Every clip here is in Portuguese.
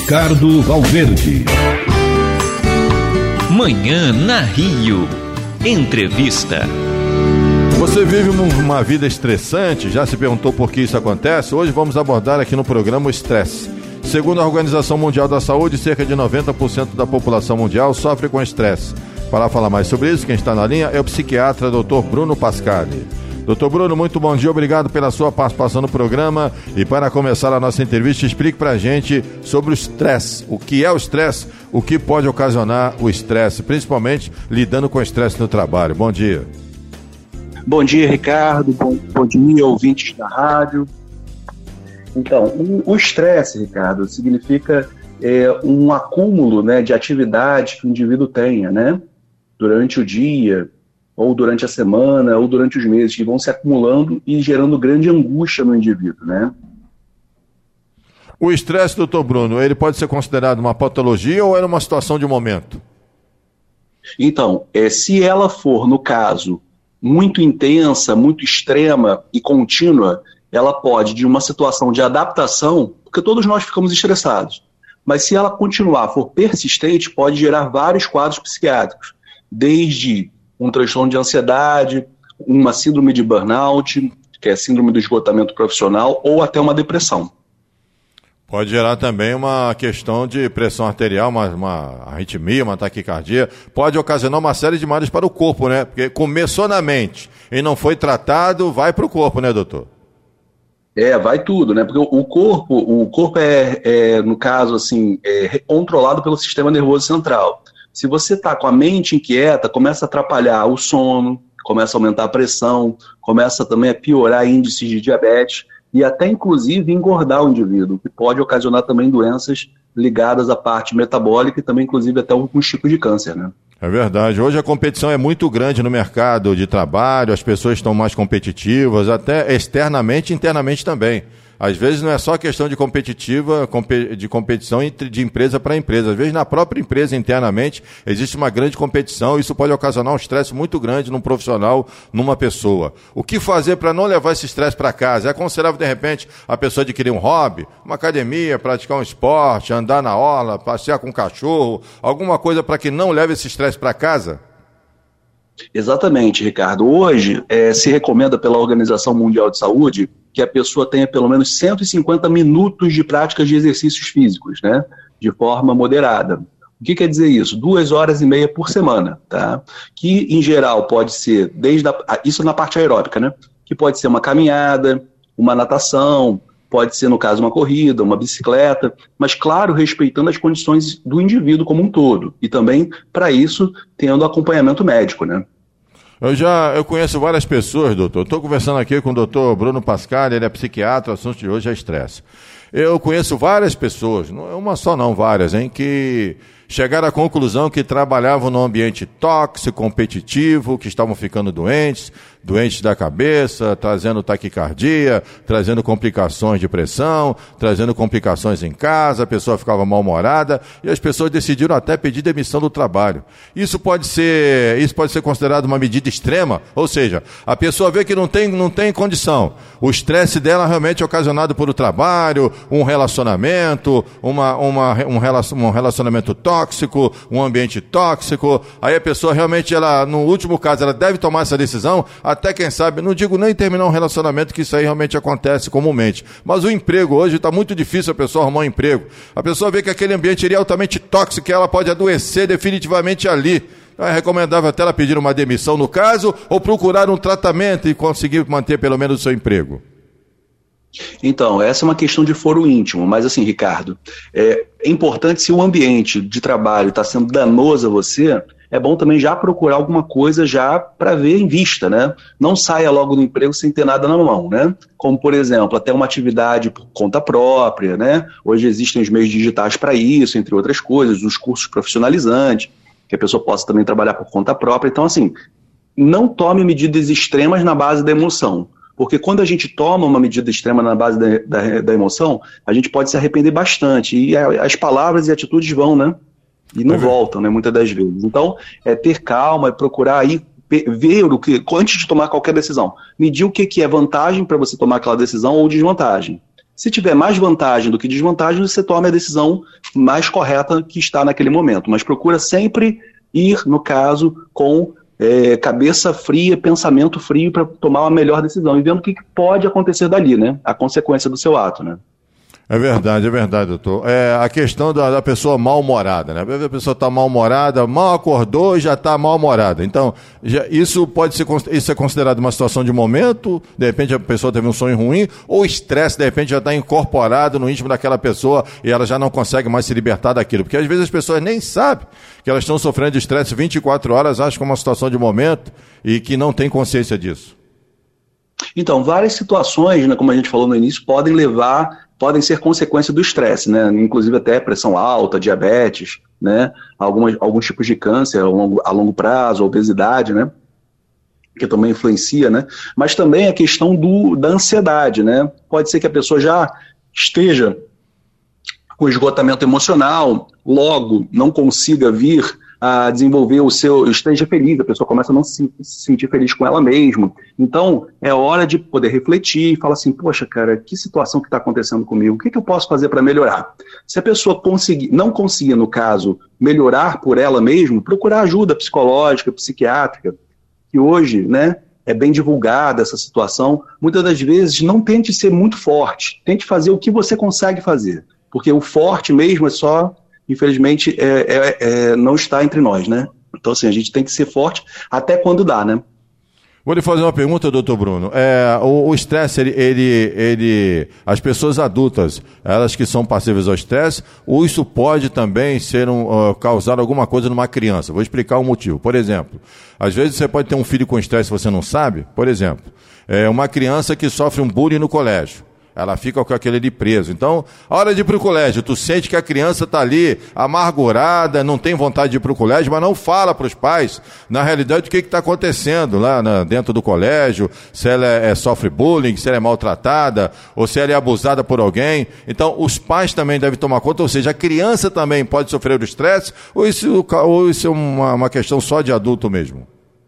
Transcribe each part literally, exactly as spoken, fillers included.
Ricardo Valverde. Manhã na Rio. Entrevista. Você vive uma vida estressante? Já se perguntou por que isso acontece? Hoje vamos abordar aqui no programa o estresse. Segundo a Organização Mundial da Saúde, cerca de noventa por cento da população mundial sofre com estresse. Para falar mais sobre isso, quem está na linha é o psiquiatra doutor Bruno Pascali. doutor Bruno, muito bom dia, obrigado pela sua participação no programa. E para começar a nossa entrevista, explique para a gente sobre o estresse. O que é o estresse? O que pode ocasionar o estresse, principalmente lidando com o estresse no trabalho. Bom dia. Bom dia, Ricardo. Bom, bom dia, ouvintes da rádio. Então, o estresse, Ricardo, significa é, um acúmulo, né, de atividades que o indivíduo tenha, né, durante o dia, ou durante a semana, ou durante os meses, que vão se acumulando e gerando grande angústia no indivíduo, né? O estresse, doutor Bruno, ele pode ser considerado uma patologia ou é uma situação de momento? Então, é, se ela for, no caso, muito intensa, muito extrema e contínua, ela pode, de uma situação de adaptação, porque todos nós ficamos estressados, mas se ela continuar, for persistente, pode gerar vários quadros psiquiátricos, desde um transtorno de ansiedade, uma síndrome de burnout, que é a síndrome do esgotamento profissional, ou até uma depressão. Pode gerar também uma questão de pressão arterial, uma, uma arritmia, uma taquicardia. Pode ocasionar uma série de males para o corpo, né? Porque começou na mente e não foi tratado, vai para o corpo, né, doutor? É, vai tudo, né? Porque o corpo, o corpo é, é no caso, assim, é controlado pelo sistema nervoso central. Se você está com a mente inquieta, começa a atrapalhar o sono, começa a aumentar a pressão, começa também a piorar índices de diabetes e até, inclusive, engordar o indivíduo, que pode ocasionar também doenças ligadas à parte metabólica e também, inclusive, até alguns tipos de câncer, né? É verdade. Hoje a competição é muito grande no mercado de trabalho, as pessoas estão mais competitivas, até externamente e internamente também. Às vezes não é só questão de competitiva, de competição de empresa para empresa. Às vezes na própria empresa internamente existe uma grande competição e isso pode ocasionar um estresse muito grande num profissional, numa pessoa. O que fazer para não levar esse estresse para casa? É aconselhável de repente a pessoa adquirir um hobby, uma academia, praticar um esporte, andar na orla, passear com um cachorro, alguma coisa para que não leve esse estresse para casa? Exatamente, Ricardo. Hoje é, se recomenda pela Organização Mundial de Saúde que a pessoa tenha pelo menos cento e cinquenta minutos de práticas de exercícios físicos, né, de forma moderada. O que quer dizer isso? Duas horas e meia por semana, tá? Que, em geral, pode ser, desde a, isso na parte aeróbica, né? Que pode ser uma caminhada, uma natação, pode ser, no caso, uma corrida, uma bicicleta, mas, claro, respeitando as condições do indivíduo como um todo. E também, para isso, tendo acompanhamento médico, né? Eu já eu conheço várias pessoas, doutor. Estou conversando aqui com o doutor Bruno Pascali, ele é psiquiatra, o assunto de hoje é estresse. Eu conheço várias pessoas, não é uma só não, várias, hein, que chegaram à conclusão que trabalhavam num ambiente tóxico, competitivo, que estavam ficando doentes, doentes da cabeça, trazendo taquicardia, trazendo complicações de pressão, trazendo complicações em casa, a pessoa ficava mal-humorada e as pessoas decidiram até pedir demissão do trabalho. Isso pode ser, isso pode ser considerado uma medida extrema, ou seja, a pessoa vê que não tem, não tem condição. O estresse dela realmente é ocasionado por o trabalho, um relacionamento, uma, uma, um relacionamento tóxico, um ambiente tóxico. Aí a pessoa realmente, ela, no último caso, ela deve tomar essa decisão, até quem sabe, não digo nem terminar um relacionamento, que isso aí realmente acontece comumente. Mas o emprego hoje está muito difícil a pessoa arrumar um emprego. A pessoa vê que aquele ambiente é altamente tóxico, que ela pode adoecer definitivamente ali. Então é recomendável até ela pedir uma demissão no caso, ou procurar um tratamento e conseguir manter pelo menos o seu emprego. Então, essa é uma questão de foro íntimo, mas assim, Ricardo, é, é importante, se o ambiente de trabalho está sendo danoso a você, é bom também já procurar alguma coisa já para ver em vista, né? Não saia logo do emprego sem ter nada na mão, né? Como, por exemplo, até uma atividade por conta própria, né? Hoje existem os meios digitais para isso, entre outras coisas, os cursos profissionalizantes, que a pessoa possa também trabalhar por conta própria. Então, assim, não tome medidas extremas na base da emoção. Porque quando a gente toma uma medida extrema na base da, da, da emoção, a gente pode se arrepender bastante. E a, as palavras e atitudes vão, né? E não é voltam, né? Muitas das vezes. Então, é ter calma e procurar aí ver o que, antes de tomar qualquer decisão, medir o que, que é vantagem para você tomar aquela decisão ou desvantagem. Se tiver mais vantagem do que desvantagem, você toma a decisão mais correta que está naquele momento. Mas procura sempre ir, no caso, com é, cabeça fria, pensamento frio para tomar uma melhor decisão e vendo o que pode acontecer dali, né? A consequência do seu ato, né? É verdade, é verdade, doutor. É a questão da, da pessoa mal-humorada, né? A pessoa está mal-humorada, mal acordou e já está mal-humorada. Então, já, isso pode ser isso é considerado uma situação de momento, de repente a pessoa teve um sonho ruim, ou o estresse, de repente, já está incorporado no íntimo daquela pessoa e ela já não consegue mais se libertar daquilo. Porque às vezes as pessoas nem sabem que elas estão sofrendo de estresse vinte e quatro horas, acham que é uma situação de momento e que não tem consciência disso. Então, várias situações, né, como a gente falou no início, podem levar... podem ser consequência do estresse, né? Inclusive até pressão alta, diabetes, né? Algumas, alguns tipos de câncer a longo, a longo prazo, obesidade, né? Que também influencia, né? Mas também a questão do, da ansiedade, né? Pode ser que a pessoa já esteja com esgotamento emocional, logo não consiga vir a desenvolver o seu, esteja feliz, a pessoa começa a não se, se sentir feliz com ela mesma. Então, é hora de poder refletir e falar assim, poxa, cara, que situação que está acontecendo comigo? O que, que eu posso fazer para melhorar? Se a pessoa conseguir, não conseguir, no caso, melhorar por ela mesma, procurar ajuda psicológica, psiquiátrica, que hoje, né, é bem divulgada essa situação. Muitas das vezes, não tente ser muito forte, tente fazer o que você consegue fazer, porque o forte mesmo é só... infelizmente, é, é, é, não está entre nós, né? Então, assim, a gente tem que ser forte até quando dá, né? Vou lhe fazer uma pergunta, doutor Bruno. É, o estresse, ele, ele, ele, as pessoas adultas, elas que são passíveis ao estresse, ou isso pode também ser um, uh, causar alguma coisa numa criança? Vou explicar o motivo. Por exemplo, às vezes você pode ter um filho com estresse e você não sabe. Por exemplo, é uma criança que sofre um bullying no colégio. Ela fica com aquele ali preso. Então, a hora de ir para o colégio, tu sente que a criança está ali amargurada, não tem vontade de ir para o colégio, mas não fala para os pais, na realidade, o que está acontecendo lá na, dentro do colégio, se ela é, é, sofre bullying, se ela é maltratada, ou se ela é abusada por alguém. Então, os pais também devem tomar conta, ou seja, a criança também pode sofrer o estresse, ou isso, ou isso é uma, uma questão só de adulto mesmo?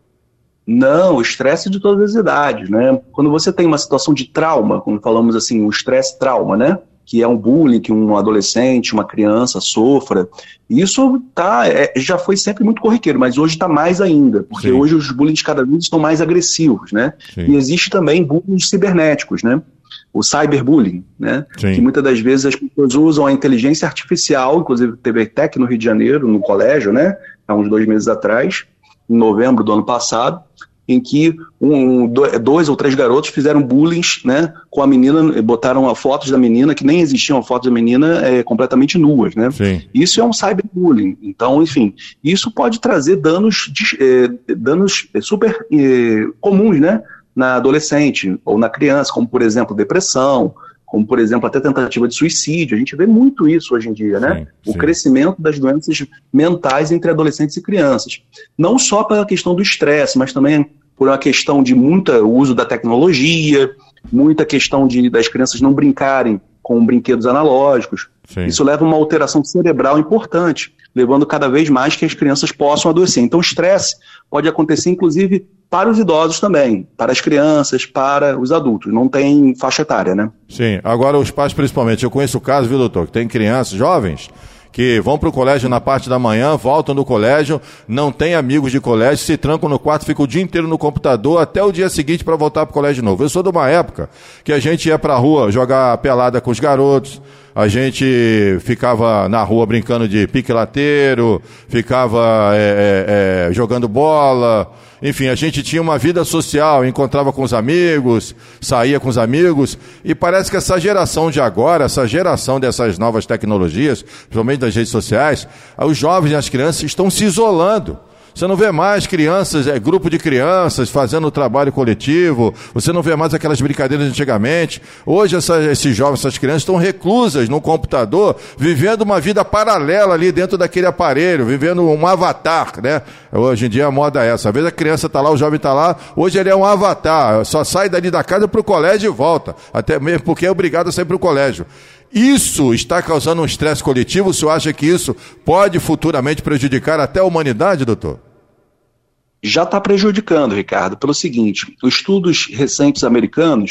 Não, o estresse de todas as idades, né? Quando você tem uma situação de trauma, quando falamos assim, o estresse-trauma, né? Que é um bullying que um adolescente, uma criança sofra, isso tá, é, já foi sempre muito corriqueiro, mas hoje está mais ainda, porque Sim. hoje os bullying cada vez estão mais agressivos, né? Sim. E existe também bullying cibernéticos, né? O cyberbullying, né? Sim. Que muitas das vezes as pessoas usam a inteligência artificial, inclusive teve Tec no Rio de Janeiro, no colégio, né? Há uns dois meses atrás, em novembro do ano passado, em que um, dois ou três garotos fizeram bullying, né, com a menina, botaram fotos da menina, que nem existiam fotos da menina é, completamente nuas, né? Sim. Isso é um cyberbullying. Então, enfim, isso pode trazer danos, de, é, danos super é, comuns, né, na adolescente ou na criança, como, por exemplo, depressão, como, por exemplo, até tentativa de suicídio. A gente vê muito isso hoje em dia, né? Sim, o sim. crescimento das doenças mentais entre adolescentes e crianças. Não só pela questão do estresse, mas também por uma questão de muito uso da tecnologia, muita questão de, das crianças não brincarem com brinquedos analógicos. Sim. Isso leva a uma alteração cerebral importante, levando cada vez mais que as crianças possam adoecer. Então, o estresse pode acontecer, inclusive, para os idosos também, para as crianças, para os adultos. Não tem faixa etária, né? Sim. Agora, os pais, principalmente. Eu conheço o caso, viu, doutor, que tem crianças jovens que vão para o colégio na parte da manhã, voltam do colégio, não tem amigos de colégio, se trancam no quarto, ficam o dia inteiro no computador até o dia seguinte para voltar para o colégio de novo. Eu sou de uma época que a gente ia para a rua jogar pelada com os garotos, a gente ficava na rua brincando de pique-lateiro, ficava é, é, jogando bola, enfim, a gente tinha uma vida social, encontrava com os amigos, saía com os amigos, e parece que essa geração de agora, essa geração dessas novas tecnologias, principalmente das redes sociais, os jovens e as crianças estão se isolando. Você não vê mais crianças, é, grupo de crianças fazendo trabalho coletivo, você não vê mais aquelas brincadeiras de antigamente. Hoje essa, esses jovens, essas crianças estão reclusas no computador, vivendo uma vida paralela ali dentro daquele aparelho, vivendo um avatar, né? Hoje em dia a moda é essa. Às vezes a criança está lá, o jovem está lá, hoje ele é um avatar, só sai dali da casa para o colégio e volta, até mesmo porque é obrigado a sair para o colégio. Isso está causando um estresse coletivo? O senhor acha que isso pode futuramente prejudicar até a humanidade, doutor? Já está prejudicando, Ricardo, pelo seguinte, os estudos recentes americanos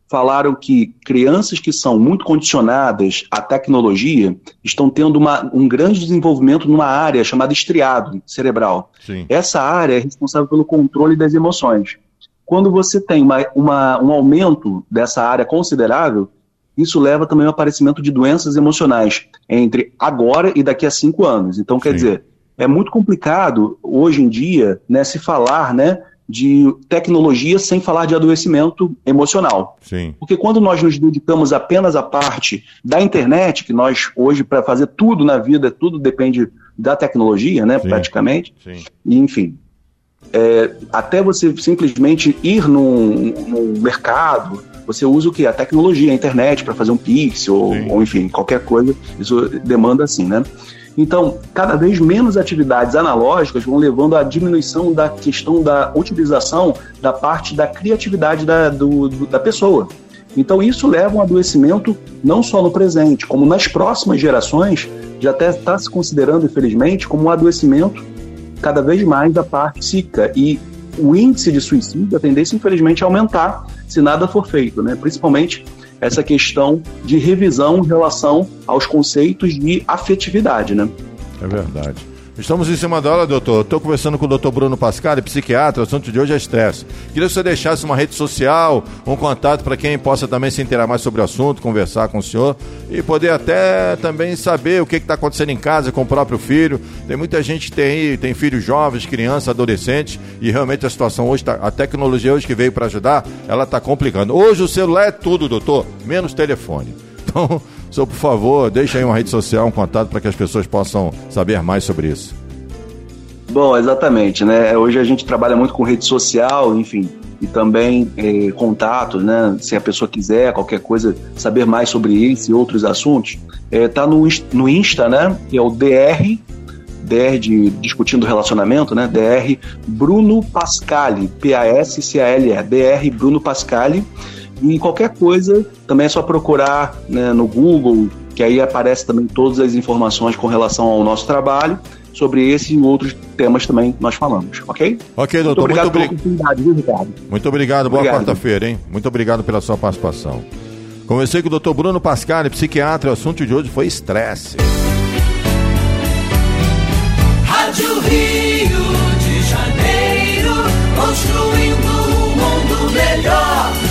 falaram que crianças que são muito condicionadas à tecnologia estão tendo uma, um grande desenvolvimento numa área chamada estriado cerebral. Sim. Essa área é responsável pelo controle das emoções. Quando você tem uma, uma, um aumento dessa área considerável, isso leva também ao aparecimento de doenças emocionais entre agora e daqui a cinco anos. Então, quer Sim. dizer, é muito complicado hoje em dia, né, se falar, né, de tecnologia sem falar de adoecimento emocional. Sim. Porque quando nós nos dedicamos apenas à parte da internet, que nós hoje, para fazer tudo na vida, tudo depende da tecnologia, né, Sim. praticamente, Sim. E, enfim, é, até você simplesmente ir num, num mercado, você usa o quê? A tecnologia, a internet, para fazer um Pix, ou, ou enfim, qualquer coisa, isso demanda assim, né? Então, cada vez menos atividades analógicas vão levando à diminuição da questão da utilização da parte da criatividade da, do, do, da pessoa. Então, isso leva a um adoecimento não só no presente, como nas próximas gerações, já até está se considerando, infelizmente, como um adoecimento cada vez mais da parte psíquica. E o índice de suicídio, a tendência, infelizmente, é aumentar se nada for feito, né? Principalmente essa questão de revisão em relação aos conceitos de afetividade, né? É verdade. Estamos em cima da hora, doutor. Estou conversando com o doutor Bruno Pascali, psiquiatra. O assunto de hoje é estresse. Queria que você deixasse uma rede social, um contato para quem possa também se inteirar mais sobre o assunto, conversar com o senhor e poder até também saber o que está acontecendo em casa com o próprio filho. Tem muita gente que tem, tem filhos jovens, crianças, adolescentes, e realmente a situação hoje, tá, a tecnologia hoje que veio para ajudar, ela está complicando. Hoje o celular é tudo, doutor, menos telefone. Então, senhor, por favor, deixa aí uma rede social, um contato para que as pessoas possam saber mais sobre isso. Bom, exatamente, né? Hoje a gente trabalha muito com rede social, enfim, e também eh, contatos, né? Se a pessoa quiser, qualquer coisa, saber mais sobre esse e outros assuntos, eh, tá no, no Insta, né? Que é o D R, D R de Discutindo Relacionamento, né? D R Bruno Pascali, P A S C A L E, D R Bruno Pascali. E qualquer coisa, também é só procurar, né, no Google, que aí aparece também todas as informações com relação ao nosso trabalho, sobre esse e outros temas também que nós falamos, ok? Ok, doutor. Muito obrigado muito pela oportunidade, viu, Ricardo? Muito obrigado, boa Obrigado. quarta-feira, hein? Muito obrigado pela sua participação. Conversei com o doutor Bruno Pascali, psiquiatra. O assunto de hoje foi estresse. Rádio Rio de Janeiro, construindo um mundo melhor.